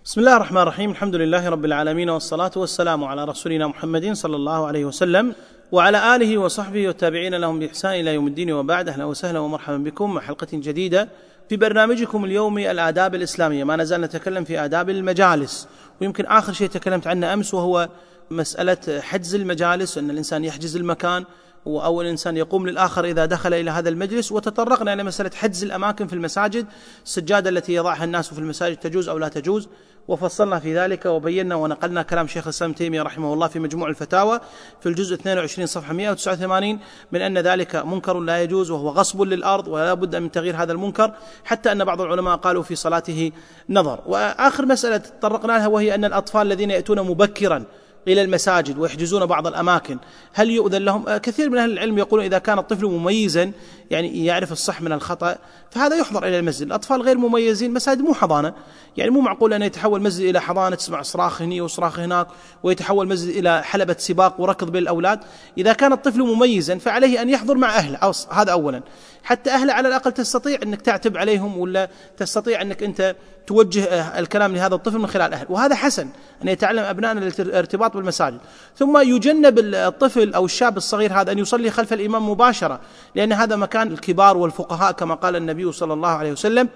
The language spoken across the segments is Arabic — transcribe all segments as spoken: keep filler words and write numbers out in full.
بسم الله الرحمن الرحيم. الحمد لله رب العالمين، والصلاة والسلام على رسولنا محمد صلى الله عليه وسلم وعلى آله وصحبه والتابعين لهم بإحسان إلى يوم الدين، وبعد. أهلا وسهلا ومرحبا بكم مع حلقة جديدة في برنامجكم اليومي الآداب الإسلامية. ما نزال نتكلم في آداب المجالس، ويمكن آخر شيء تكلمت عنه أمس وهو مسألة حجز المجالس، أن الإنسان يحجز المكان وأول إنسان يقوم للآخر إذا دخل إلى هذا المجلس. وتطرقنا إلى مسألة حجز الأماكن في المساجد، السجادة التي يضعها الناس في المساجد تجوز أو لا تجوز، وفصلنا في ذلك وبينا ونقلنا كلام شيخ الإسلام ابن تيمية رحمه الله في مجموع الفتاوى في الجزء اثنين وعشرين صفحة مئة وتسعة وثمانين من أن ذلك منكر لا يجوز، وهو غصب للأرض ولا بد من تغيير هذا المنكر، حتى أن بعض العلماء قالوا في صلاته نظر. وآخر مسألة تطرقنا لها وهي أن الأطفال الذين يأتون مبكرا إلى المساجد ويحجزون بعض الأماكن هل يؤذن لهم؟ كثير من أهل العلم يقولون إذا كان الطفل مميزا، يعني يعرف الصح من الخطأ، فهذا يحضر إلى المسجد. الأطفال غير مميزين، مساجد مو حضانة، يعني مو معقول أن يتحول مسجد إلى حضانة تسمع صراخ هني وصراخ هناك، ويتحول مسجد إلى حلبة سباق وركض بالأولاد. إذا كان الطفل مميزا فعليه أن يحضر مع أهله، هذا أولا، حتى أهله على الأقل تستطيع أنك تعتب عليهم، ولا تستطيع أنك أنت توجه الكلام لهذا الطفل من خلال أهل، وهذا حسن أن يتعلم أبنائنا الارتباط بالمساجد. ثم يجنب الطفل أو الشاب الصغير هذا أن يصلي خلف الإمام مباشرة، لأن هذا مكان الكبار والفقهاء كما قال النبي صلى الله عليه وسلم: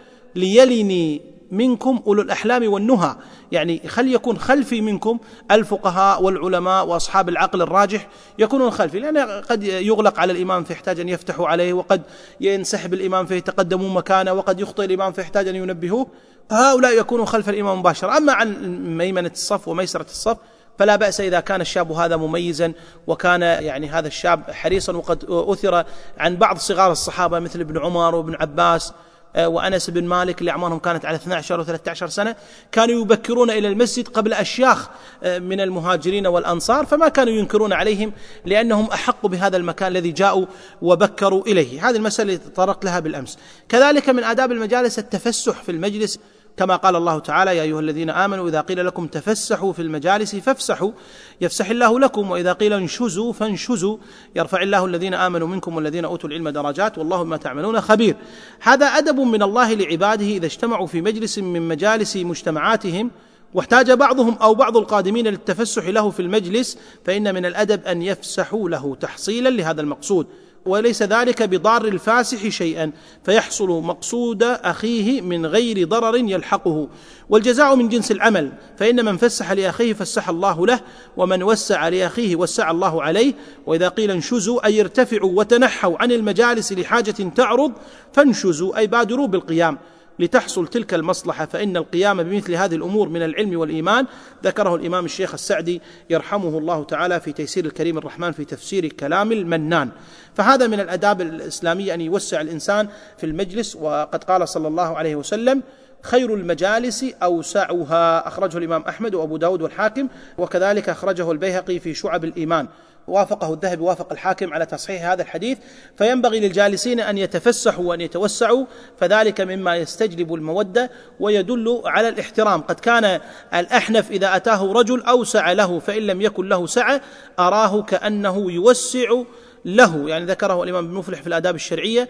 ليلني منكم أولو الأحلام والنهى، يعني خل يكون خلفي منكم الفقهاء والعلماء وأصحاب العقل الراجح يكونون خلفي، لأن قد يغلق على الإمام فيحتاج أن يفتحوا عليه، وقد ينسحب الإمام فيتقدموا مكانه، وقد يخطئ الإمام فيحتاج أن ينبهوه، هؤلاء يكونوا خلف الإمام مباشرة. أما عن ميمنة الصف وميسرة الصف فلا بأس إذا كان الشاب هذا مميزا، وكان يعني هذا الشاب حريصا. وقد أثر عن بعض صغار الصحابة مثل ابن عمر وابن عباس وأنس بن مالك اللي أعمارهم كانت على اثنتي عشرة وثلاثة عشر سنة، كانوا يبكرون إلى المسجد قبل أشياخ من المهاجرين والأنصار، فما كانوا ينكرون عليهم لأنهم أحق بهذا المكان الذي جاءوا وبكروا إليه. هذه المسألة تطرقت لها بالأمس. كذلك من آداب المجالس التفسح في المجلس، كما قال الله تعالى: يا أيها الذين آمنوا إذا قيل لكم تفسحوا في المجالس فافسحوا يفسح الله لكم، وإذا قيل انشزوا فانشزوا يرفع الله الذين آمنوا منكم والذين أوتوا العلم درجات والله بما تعملون خبير. هذا أدب من الله لعباده إذا اجتمعوا في مجلس من مجالس مجتمعاتهم واحتاج بعضهم أو بعض القادمين للتفسح له في المجلس، فإن من الأدب أن يفسحوا له تحصيلا لهذا المقصود، وليس ذلك بضار الفاسح شيئا، فيحصل مقصود أخيه من غير ضرر يلحقه. والجزاء من جنس العمل، فإن من فسح لأخيه فسح الله له، ومن وسع لأخيه وسع الله عليه. وإذا قيل انشزوا أي ارتفعوا وتنحوا عن المجالس لحاجة تعرض، فانشزوا أي بادروا بالقيام لتحصل تلك المصلحة، فإن القيام بمثل هذه الأمور من العلم والإيمان. ذكره الإمام الشيخ السعدي يرحمه الله تعالى في تيسير الكريم الرحمن في تفسير كلام المنان. فهذا من الآداب الإسلامية أن يوسع الإنسان في المجلس. وقد قال صلى الله عليه وسلم: خير المجالس أوسعها، أخرجه الإمام أحمد وأبو داود والحاكم، وكذلك أخرجه البيهقي في شعب الإيمان، وافقه الذهبي وافق الحاكم على تصحيح هذا الحديث. فينبغي للجالسين أن يتفسحوا وأن يتوسعوا، فذلك مما يستجلب المودة ويدل على الاحترام. قد كان الأحنف إذا أتاه رجل أوسع له، فإن لم يكن له سعة أراه كأنه يوسع له، يعني ذكره الإمام ابن مفلح في الآداب الشرعية.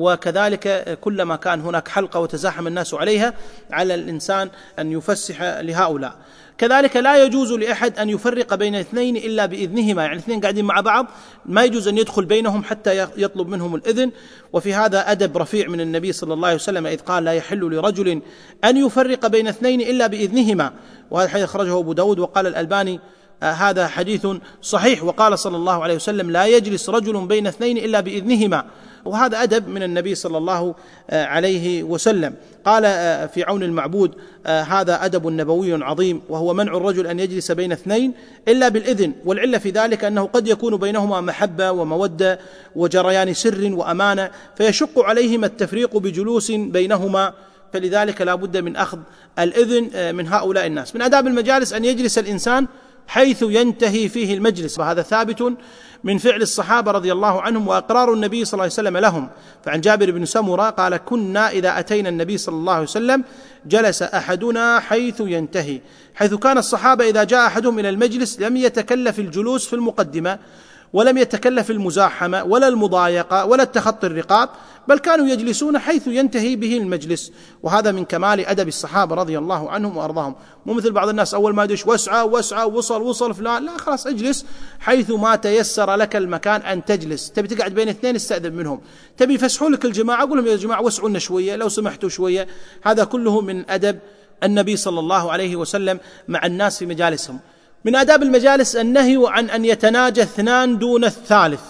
وكذلك كلما كان هناك حلقة وتزاحم الناس عليها على الإنسان أن يفسح لهؤلاء. كذلك لا يجوز لأحد أن يفرق بين اثنين إلا بإذنهما، يعني اثنين قاعدين مع بعض ما يجوز أن يدخل بينهم حتى يطلب منهم الإذن. وفي هذا أدب رفيع من النبي صلى الله عليه وسلم، إذ قال: لا يحل لرجل أن يفرق بين اثنين إلا بإذنهما، وهذا الحديث أخرجه أبو داود. وقال الألباني: آه هذا حديث صحيح. وقال صلى الله عليه وسلم: لا يجلس رجل بين اثنين إلا بإذنهما، وهذا أدب من النبي صلى الله عليه وسلم. قال في عون المعبود: هذا أدب نبوي عظيم، وهو منع الرجل أن يجلس بين اثنين إلا بالإذن، والعلة في ذلك أنه قد يكون بينهما محبة ومودة وجريان سر وأمانة، فيشق عليهما التفريق بجلوس بينهما، فلذلك لا بد من أخذ الإذن من هؤلاء الناس. من آداب المجالس أن يجلس الإنسان حيث ينتهي فيه المجلس، وهذا ثابت من فعل الصحابة رضي الله عنهم وأقرار النبي صلى الله عليه وسلم لهم. فعن جابر بن سمرة قال: كنا إذا أتينا النبي صلى الله عليه وسلم جلس أحدنا حيث ينتهي، حيث كان الصحابة إذا جاء أحدهم إلى المجلس لم يتكلف الجلوس في المقدمة، ولم يتكلف المزاحمة ولا المضايقة ولا التخطي الرقاب، بل كانوا يجلسون حيث ينتهي به المجلس. وهذا من كمال أدب الصحابة رضي الله عنهم وأرضاهم. مو مثل بعض الناس أول ما يدش وسعة وسعة وصل وصل فلان، لا خلاص اجلس حيث ما تيسر لك المكان أن تجلس. تبي تقعد بين اثنين استأذن منهم، تبي يفسحوا لك الجماعة قول لهم يا جماعة وسعوا لنا شوية لو سمحتوا شوية. هذا كله من أدب النبي صلى الله عليه وسلم مع الناس في مجالسهم. من آداب المجالس النهي عن أن يتناجى اثنان دون الثالث،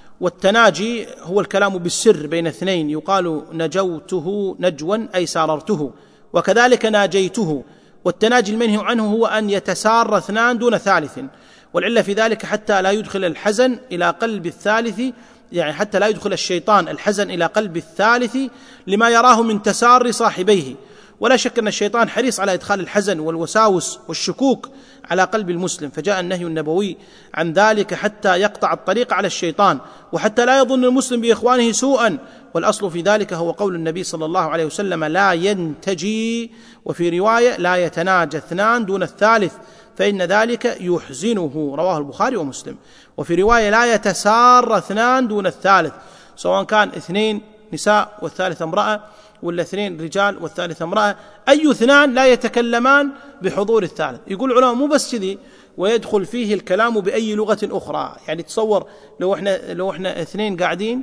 والتناجي هو الكلام بالسر بين اثنين، يقال نجوته نجوا أي ساررته، وكذلك ناجيته. والتناجي المنهي عنه هو أن يتسار اثنان دون ثالث، والعلة في ذلك حتى لا يدخل الحزن إلى قلب الثالث، يعني حتى لا يدخل الشيطان الحزن إلى قلب الثالث لما يراه من تسار صاحبيه. ولا شك أن الشيطان حريص على إدخال الحزن والوساوس والشكوك على قلب المسلم، فجاء النهي النبوي عن ذلك حتى يقطع الطريق على الشيطان، وحتى لا يظن المسلم بإخوانه سوءا. والأصل في ذلك هو قول النبي صلى الله عليه وسلم لا ينتجي، وفي رواية لا يتناجى اثنان دون الثالث فإن ذلك يحزنه، رواه البخاري ومسلم. وفي رواية لا يتسار اثنان دون الثالث، سواء كان اثنين نساء والثالث امرأة، ولا اثنين رجال والثالث امرأة، أي اثنان لا يتكلمان بحضور الثالث. يقول العلماء مو بس كذي، ويدخل فيه الكلام بأي لغة أخرى. يعني تصور لو احنا لو احنا اثنين قاعدين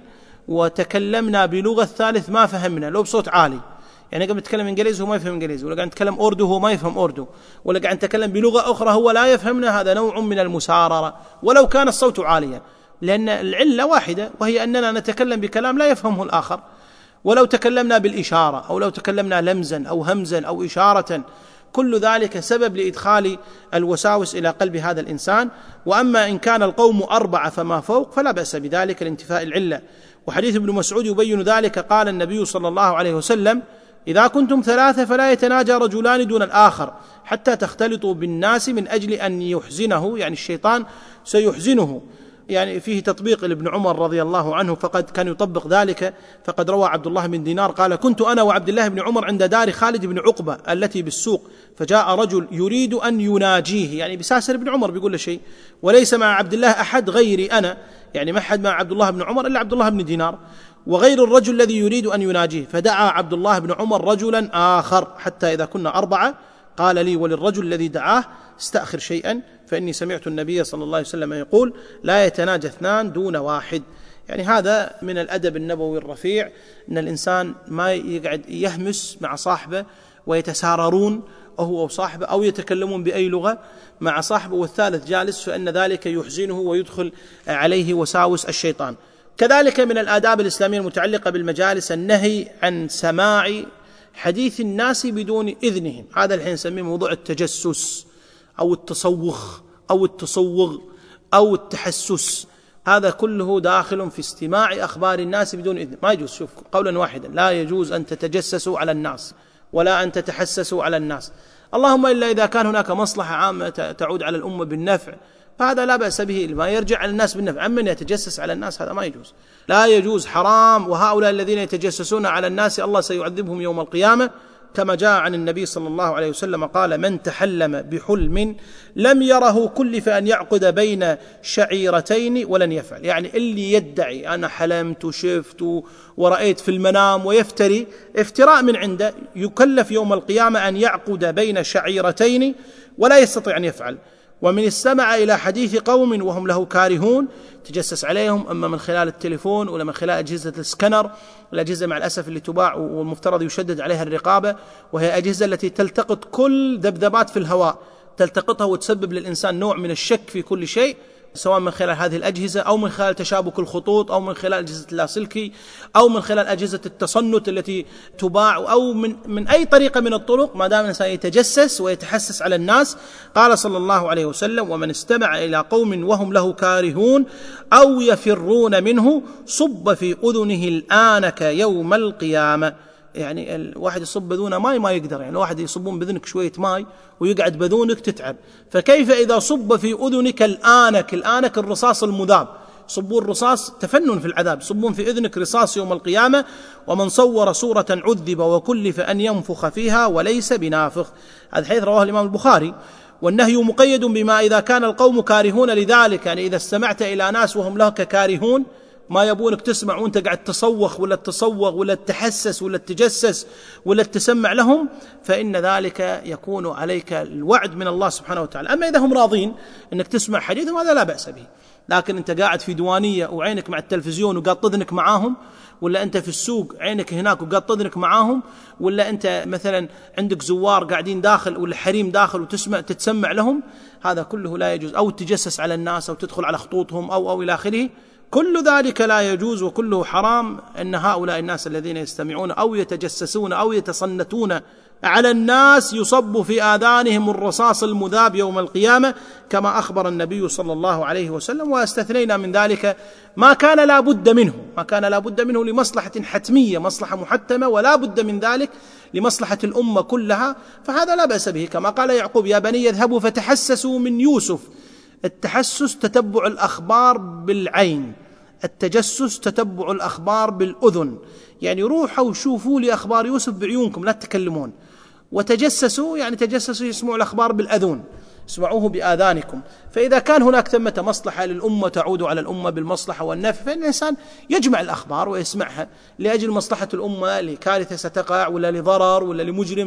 وتكلمنا بلغة الثالث ما فهمنا، لو بصوت عالي، يعني قاعد نتكلم انجليزي وهو ما يفهم انجليزي، ولا قاعد نتكلم اردو وهو ما يفهم اردو، ولا قاعد نتكلم بلغة أخرى هو لا يفهمنا، هذا نوع من المساررة ولو كان الصوت عاليا، لأن العلة واحدة وهي أننا نتكلم بكلام لا يفهمه الآخر. ولو تكلمنا بالإشارة أو لو تكلمنا لمزا أو همزا أو إشارة، كل ذلك سبب لإدخال الوساوس إلى قلب هذا الإنسان. وأما إن كان القوم أربعة فما فوق فلا بأس بذلك لانتفاء العلة. وحديث ابن مسعود يبين ذلك، قال النبي صلى الله عليه وسلم إذا كنتم ثلاثة فلا يتناجى رجلان دون الآخر حتى تختلطوا بالناس من أجل أن يحزنه، يعني الشيطان سيحزنه. يعني فيه تطبيق لابن عمر رضي الله عنه، فقد كان يطبق ذلك. فقد روى عبد الله بن دينار قال كنت أنا وعبد الله بن عمر عند دار خالد بن عقبة التي بالسوق، فجاء رجل يريد أن يناجيه، يعني بساسر ابن عمر بيقول له شيء، وليس مع عبد الله أحد غيري أنا، يعني ما حد مع عبد الله بن عمر إلا عبد الله بن دينار وغير الرجل الذي يريد أن يناجيه. فدعا عبد الله بن عمر رجلا آخر حتى إذا كنا أربعة قال لي وللرجل الذي دعاه استأخر شيئا فإني سمعت النبي صلى الله عليه وسلم يقول لا يتناجى اثنان دون واحد. يعني هذا من الأدب النبوي الرفيع، أن الإنسان ما يقعد يهمس مع صاحبه ويتساررون هو وصاحبه أو يتكلمون بأي لغة مع صاحبه والثالث جالس، فإن ذلك يحزنه ويدخل عليه وساوس الشيطان. كذلك من الآداب الإسلامية المتعلقة بالمجالس النهي عن سماع حديث الناس بدون إذنهم. هذا الحين نسميه موضوع التجسس أو التصوخ أو التصوغ أو التحسس، هذا كله داخل في استماع أخبار الناس بدون إذن. ما يجوز، شوف قولا واحدا لا يجوز أن تتجسسوا على الناس ولا أن تتحسسوا على الناس، اللهم إلا إذا كان هناك مصلحة عامة تعود على الأمة بالنفع فهذا لا بأس به، ما يرجع على الناس بالنفع. أما أن يتجسس على الناس هذا ما يجوز، لا يجوز، حرام. وهؤلاء الذين يتجسسون على الناس الله سيعذبهم يوم القيامة، كما جاء عن النبي صلى الله عليه وسلم قال من تحلم بحلم لم يره كلف أن يعقد بين شعيرتين ولن يفعل. يعني اللي يدعي أنا حلمت وشفت ورأيت في المنام ويفتري افتراء من عنده يكلف يوم القيامة أن يعقد بين شعيرتين ولا يستطيع أن يفعل. ومن استمع إلى حديث قوم وهم له كارهون تجسس عليهم، أما من خلال التليفون ولا من خلال أجهزة السكنر، الأجهزة مع الأسف اللي تباع والمفترض يشدد عليها الرقابة، وهي أجهزة التي تلتقط كل ذبذبات في الهواء، تلتقطها وتسبب للإنسان نوع من الشك في كل شيء، سواء من خلال هذه الأجهزة أو من خلال تشابك الخطوط أو من خلال أجهزة اللاسلكي أو من خلال أجهزة التصنت التي تباع أو من, من أي طريقة من الطرق، ما دام الإنسان يتجسس ويتحسس على الناس. قال صلى الله عليه وسلم ومن استمع إلى قوم وهم له كارهون أو يفرون منه صب في أذنه الآنك يوم القيامة. يعني الواحد يصب بذونه ماي ما يقدر، يعني الواحد يصبون بذنك شوية ماي ويقعد بذونك تتعب، فكيف إذا صب في أذنك الآنك؟ الآنك الرصاص المذاب، صبون الرصاص تفنن في العذاب، صبون في أذنك رصاص يوم القيامة. ومن صور صورة عذب وكلف أن ينفخ فيها وليس بنافخ. هذا حديث رواه الإمام البخاري. والنهي مقيد بما إذا كان القوم كارهون لذلك، يعني إذا استمعت إلى ناس وهم لك كارهون ما يبونك تسمع وانت قاعد تصوخ ولا تصوغ ولا تحسس ولا تجسس ولا تسمع لهم، فإن ذلك يكون عليك الوعد من الله سبحانه وتعالى. أما إذا هم راضين أنك تسمع حديثهم هذا لا بأس به. لكن أنت قاعد في ديوانية وعينك مع التلفزيون وقاعد تذنك معاهم، ولا أنت في السوق عينك هناك وقاعد تذنك معاهم، ولا أنت مثلا عندك زوار قاعدين داخل ولا حريم داخل وتسمع تتسمع لهم، هذا كله لا يجوز. أو تجسس على الناس أو تدخل على خطوطهم أو أو إلى آخره، كل ذلك لا يجوز وكله حرام. أن هؤلاء الناس الذين يستمعون أو يتجسسون أو يتصنتون على الناس يصب في آذانهم الرصاص المذاب يوم القيامة كما أخبر النبي صلى الله عليه وسلم. واستثنينا من ذلك ما كان لا بد منه، ما كان لا بد منه لمصلحة حتمية، مصلحة محتمة ولا بد من ذلك لمصلحة الأمة كلها، فهذا لا بأس به. كما قال يعقوب: يا بني اذهبوا فتحسسوا من يوسف. التحسس تتبع الأخبار بالعين، التجسس تتبع الأخبار بالأذن، يعني روحوا وشوفوا لي أخبار يوسف بعيونكم لا تتكلمون. وتجسسوا يعني تجسسوا يسمعوا الأخبار بالأذن، اسمعوه بآذانكم. فإذا كان هناك ثمة مصلحة للأمة تعود على الأمة بالمصلحة والنفع، فإن الإنسان يجمع الأخبار ويسمعها لأجل مصلحة الأمة، لكارثة ستقع ولا لضرر ولا لمجرم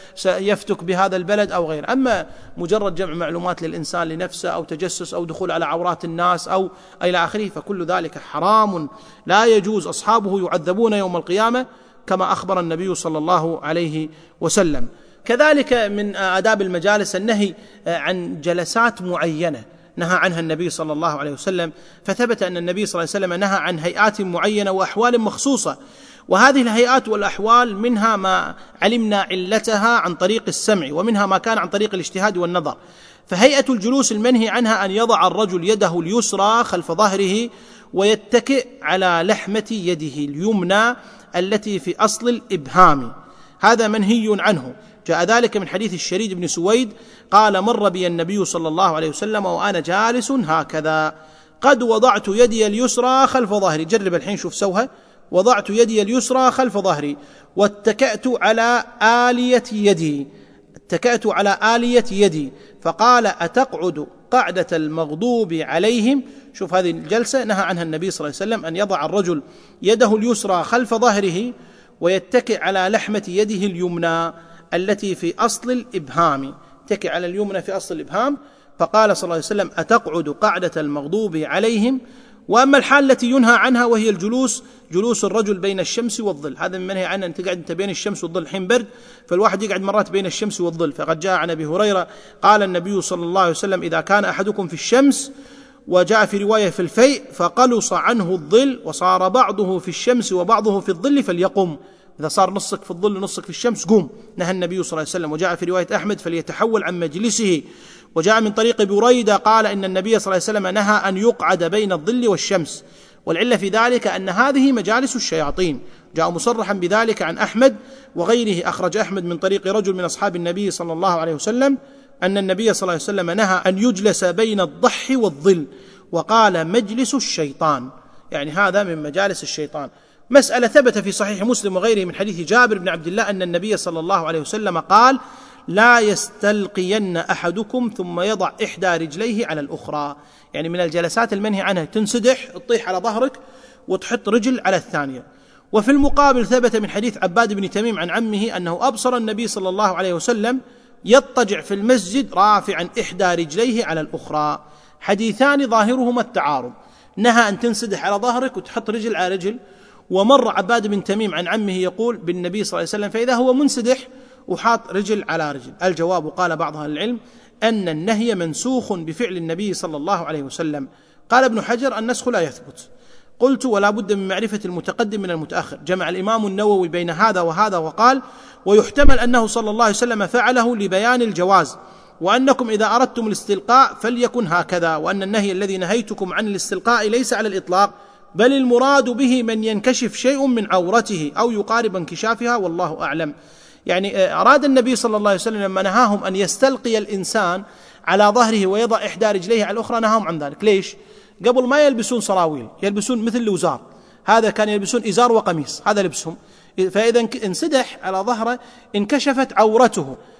سيفتك بهذا البلد أو غيره. أما مجرد جمع معلومات للإنسان لنفسه أو تجسس أو دخول على عورات الناس أو إلى آخره، فكل ذلك حرام لا يجوز. أصحابه يعذبون يوم القيامة كما أخبر النبي صلى الله عليه وسلم. كذلك من آداب المجالس النهي عن جلسات معينة نهى عنها النبي صلى الله عليه وسلم، فثبت أن النبي صلى الله عليه وسلم نهى عن هيئات معينة وأحوال مخصوصة، وهذه الهيئات والأحوال منها ما علمنا علتها عن طريق السمع، ومنها ما كان عن طريق الاجتهاد والنظر. فهيئة الجلوس المنهي عنها أن يضع الرجل يده اليسرى خلف ظهره ويتكئ على لحمة يده اليمنى التي في أصل الإبهام، هذا منهي عنه. جاء ذلك من حديث الشريد بن سويد قال: مر بي النبي صلى الله عليه وسلم وأنا جالس هكذا، قد وضعت يدي اليسرى خلف ظهري، جرب الحين شوف سوها، وضعت يدي اليسرى خلف ظهري واتكأت على آلية يدي، اتكأت على آلية يدي، فقال: أتقعد قعدة المغضوب عليهم. شوف هذه الجلسة نهى عنها النبي صلى الله عليه وسلم، أن يضع الرجل يده اليسرى خلف ظهره ويتكئ على لحمة يده اليمنى التي في أصل الإبهام، تكئ على اليمنى في أصل الإبهام. فقال صلى الله عليه وسلم: أتقعد قعدة المغضوب عليهم. وأما الحال التي ينهى عنها وهي الجلوس، جلوس الرجل بين الشمس والظل، هذا من منهي عنه، أن تقعد أنت بين الشمس والظل، الحين برد فالواحد يقعد مرات بين الشمس والظل. فقد جاء عن أبي هريرة قال النبي صلى الله عليه وسلم: إذا كان أحدكم في الشمس، وجاء في رواية في الفيء، فقلص عنه الظل وصار بعضه في الشمس وبعضه في الظل فليقم، إذا صار نصك في الظل ونصك في الشمس قوم، نهى النبي صلى الله عليه وسلم. وجاء في رواية أحمد: فليتحول عن مجلسه. وجاء من طريق بريدة قال إن النبي صلى الله عليه وسلم نهى أن يقعد بين الظل والشمس، والعلة في ذلك أن هذه مجالس الشياطين، جاء مصرحا بذلك عن أحمد وغيره. أخرج أحمد من طريق رجل من أصحاب النبي صلى الله عليه وسلم أن النبي صلى الله عليه وسلم نهى أن يجلس بين الضح والظل، وقال: مجلس الشيطان، يعني هذا من مجالس الشيطان. مسألة ثبت في صحيح مسلم وغيره من حديث جابر بن عبد الله أن النبي صلى الله عليه وسلم قال: لا يستلقين أحدكم ثم يضع إحدى رجليه على الأخرى، يعني من الجلسات المنهي عنها تنسدح تطيح على ظهرك وتحط رجل على الثانية. وفي المقابل ثبت من حديث عباد بن تميم عن عمه أنه أبصر النبي صلى الله عليه وسلم يضطجع في المسجد رافعا إحدى رجليه على الأخرى، حديثان ظاهرهما التعارض، نهى أن تنسدح على ظهرك وتحط رجل على رجل. ومر عباد بن تميم عن عمه يقول بالنبي صلى الله عليه وسلم فإذا هو منسدح وحاط رجل على رجل. الجواب قال بعض أهل العلم أن النهي منسوخ بفعل النبي صلى الله عليه وسلم. قال ابن حجر: النسخ لا يثبت. قلت: ولا بد من معرفة المتقدم من المتأخر. جمع الإمام النووي بين هذا وهذا وقال: ويحتمل أنه صلى الله عليه وسلم فعله لبيان الجواز، وأنكم إذا أردتم الاستلقاء فليكن هكذا، وأن النهي الذي نهيتكم عن الاستلقاء ليس على الإطلاق، بل المراد به من ينكشف شيء من عورته أو يقارب انكشافها، والله أعلم. يعني أراد النبي صلى الله عليه وسلم لما نهاهم أن يستلقي الإنسان على ظهره ويضع إحدى رجليه على الأخرى نهاهم عن ذلك. ليش؟ قبل ما يلبسون سراويل يلبسون مثل الوزار، هذا كان يلبسون إزار وقميص، هذا لبسهم، فإذا انسدح على ظهره انكشفت عورته،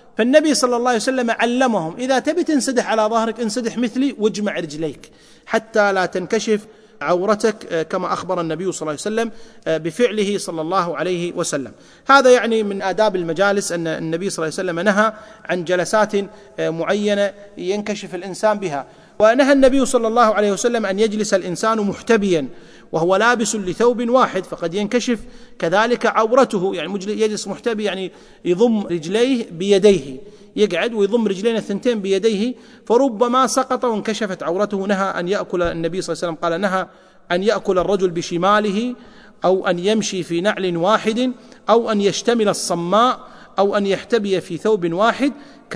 فالنبي صلى الله عليه وسلم علمهم: إذا تبي تنسدح على ظهرك انسدح مثلي واجمع رجليك حتى لا تنكشف عورتك، كما أخبر النبي صلى الله عليه وسلم بفعله صلى الله عليه وسلم. هذا يعني من آداب المجالس أن النبي صلى الله عليه وسلم نهى عن جلسات معينة ينكشف الإنسان بها. ونهى النبي صلى الله عليه وسلم أن يجلس الإنسان محتبيا وهو لابس لثوب واحد، فقد ينكشف كذلك عورته. يعني يجلس محتبي يعني يضم رجليه بيديه، يقعد ويضم رجلين الثنتين بيديه، فربما سقط وانكشفت عورته. نهى أن يأكل، النبي صلى الله عليه وسلم قال: نهى أن يأكل الرجل بشماله، أو أن يمشي في نعل واحد، أو أن يشتمل الصماء، أو أن يحتبي في ثوب واحد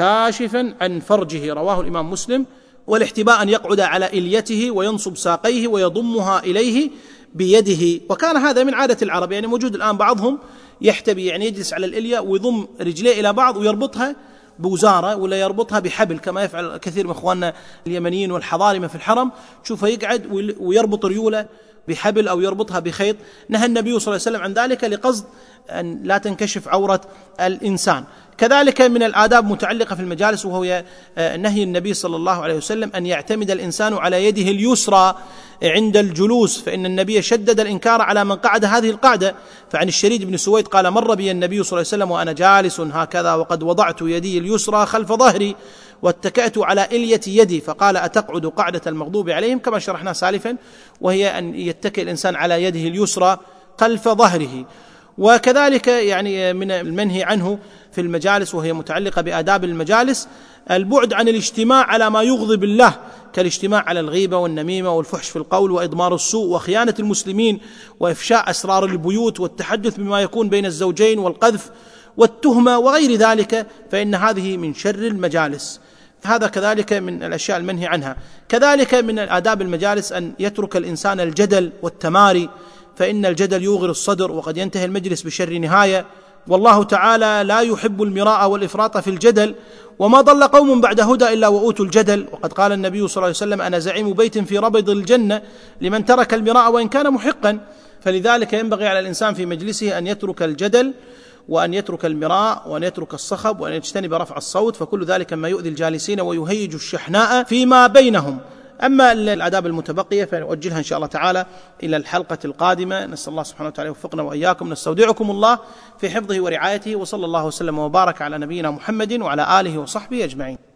كاشفا عن فرجه. رواه الإمام مسلم. والاحتباء أن يقعد على إليته وينصب ساقيه ويضمها إليه بيده، وكان هذا من عادة العرب. يعني موجود الآن بعضهم يحتبي، يعني يجلس على الإلية ويضم رجليه إلى بعض ويربطها بوزارة ولا يربطها بحبل، كما يفعل كثير من إخواننا اليمنيين والحضارمة في الحرم، شوفه يقعد ويربط ريوله بحبل أو يربطها بخيط. نهى النبي صلى الله عليه وسلم عن ذلك لقصد أن لا تنكشف عورة الإنسان. كذلك من الآداب متعلقة في المجالس، وهو نهي النبي صلى الله عليه وسلم أن يعتمد الإنسان على يده اليسرى عند الجلوس، فإن النبي شدد الإنكار على من قعد هذه القعدة. فعن الشريد بن سويد قال: مر بي النبي صلى الله عليه وسلم وأنا جالس هكذا، وقد وضعت يدي اليسرى خلف ظهري واتكأت على إلية يدي، فقال: أتقعد قعدة المغضوب عليهم، كما شرحنا سالفا، وهي أن يتكئ الإنسان على يده اليسرى خلف ظهره. وكذلك يعني من المنهي عنه في المجالس، وهي متعلقة بآداب المجالس، البعد عن الاجتماع على ما يغضب الله، كالاجتماع على الغيبة والنميمة والفحش في القول وإضمار السوء وخيانة المسلمين وإفشاء أسرار البيوت والتحدث بما يكون بين الزوجين والقذف والتهمة وغير ذلك، فإن هذه من شر المجالس. هذا كذلك من الأشياء المنهي عنها. كذلك من آداب المجالس أن يترك الإنسان الجدل والتماري، فإن الجدل يوغر الصدر وقد ينتهي المجلس بشر نهاية، والله تعالى لا يحب المراء والإفراط في الجدل. وما ضل قوم بعد هدى إلا وأوتوا الجدل، وقد قال النبي صلى الله عليه وسلم: أنا زعيم بيت في ربض الجنة لمن ترك المراء وإن كان محقا. فلذلك ينبغي على الإنسان في مجلسه أن يترك الجدل، وأن يترك المراء، وأن يترك الصخب، وأن يجتنب رفع الصوت، فكل ذلك ما يؤذي الجالسين ويهيج الشحناء فيما بينهم. أما الآداب المتبقية فنؤجلها إن شاء الله تعالى إلى الحلقة القادمة. نسأل الله سبحانه وتعالى يوفقنا وإياكم. نستودعكم الله في حفظه ورعايته، وصلى الله وسلم وبارك على نبينا محمد وعلى آله وصحبه أجمعين.